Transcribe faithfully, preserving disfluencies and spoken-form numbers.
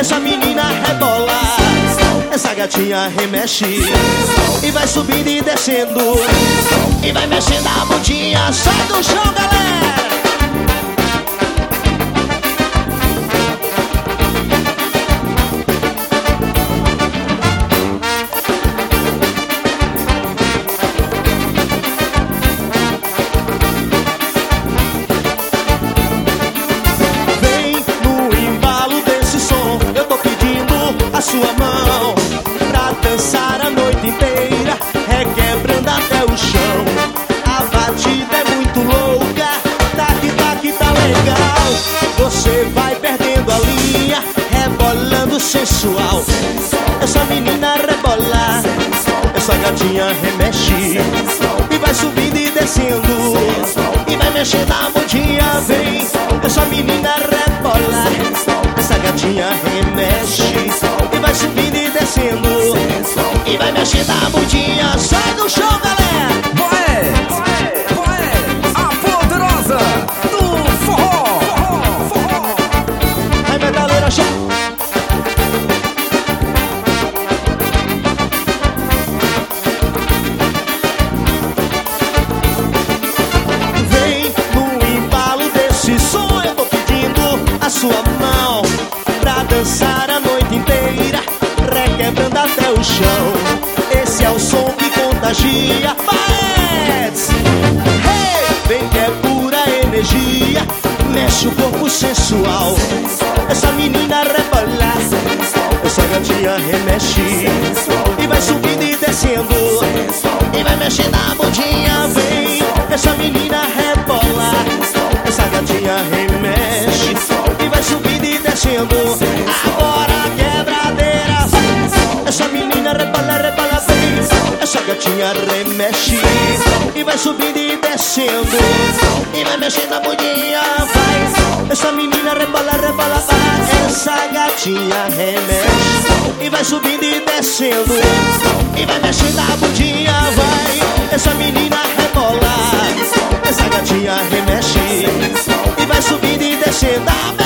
essa menina rebola, essa gatinha remexe e vai subindo e descendo e vai mexendo a bundinha. Sai do chão, galera! Sua mão pra dançar a noite inteira, requebrando até o chão. A batida é muito louca, tac, tac, tá legal. Você vai perdendo a linha, rebolando sensual. Essa menina rebola, essa gatinha remexe e vai subindo e descendo e vai mexendo a bundinha. Vem, essa menina rebola, essa gatinha remexe e vai subindo e descendo e vai mexendo a bundinha. Sai do chão, galera! Vai, vai, vai, a poderosa do forró, forró, forró. Aí, metaleira, chá. Vem no embalo desse som, eu tô pedindo a sua mão pra dançar a noite inteira, requebrando até o chão. Esse é o som que contagia. Pets! Hey! Vem que é pura energia, mexe o corpo sensual. Essa menina rebola, essa gatinha remexe e vai subindo e descendo e vai mexendo a bundinha. Vem, essa menina rebola, essa gatinha remexe e vai subindo e descendo. Agora quebradeira, essa menina rebola, rebola bem, essa gatinha remexe e vai subindo e descendo e vai mexendo a bundinha. Vai, essa menina rebola, rebola bem, essa gatinha remexe e vai subindo e descendo e vai mexendo a bundinha. Vai, essa menina rebola, essa gatinha remexe e vai subindo e descendo.